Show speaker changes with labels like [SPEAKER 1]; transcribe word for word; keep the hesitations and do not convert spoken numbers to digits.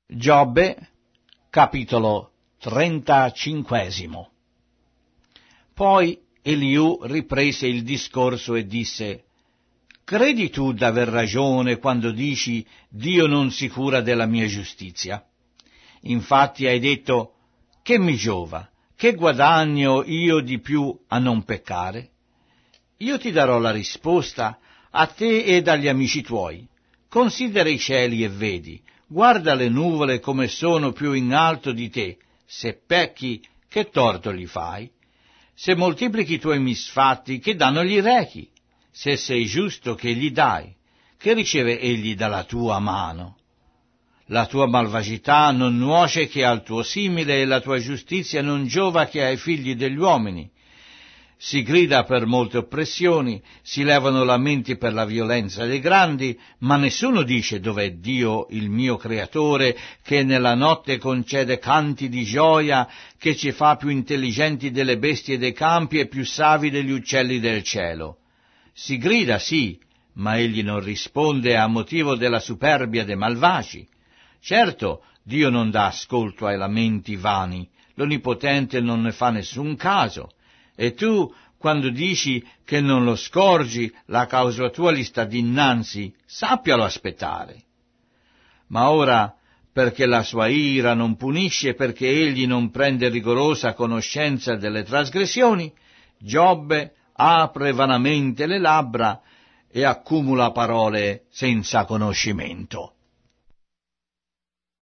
[SPEAKER 1] Giobbe, capitolo trentacinquesimo. Poi Eliù riprese il discorso e disse: credi tu d'aver ragione quando dici Dio non si cura della mia giustizia? Infatti hai detto: che mi giova, che guadagno io di più a non peccare? Io ti darò la risposta a te ed agli amici tuoi. Considera i cieli e vedi, guarda le nuvole come sono più in alto di te. Se pecchi, che torto gli fai? Se moltiplichi i tuoi misfatti, che danno gli rechi? Se sei giusto, che gli dai? Che riceve egli dalla tua mano? La tua malvagità non nuoce che al tuo simile, e la tua giustizia non giova che ai figli degli uomini. Si grida per molte oppressioni, si levano lamenti per la violenza dei grandi, ma nessuno dice: dov'è Dio, il mio creatore, che nella notte concede canti di gioia, che ci fa più intelligenti delle bestie dei campi e più savi degli uccelli del cielo. Si grida, sì, ma egli non risponde a motivo della superbia dei malvagi. Certo, Dio non dà ascolto ai lamenti vani, l'Onnipotente non ne fa nessun caso. E tu, quando dici che non lo scorgi, la causa tua gli sta dinanzi, sappialo aspettare. Ma ora, perché la sua ira non punisce, perché egli non prende rigorosa conoscenza delle trasgressioni, Giobbe apre vanamente le labbra e accumula parole senza conoscimento.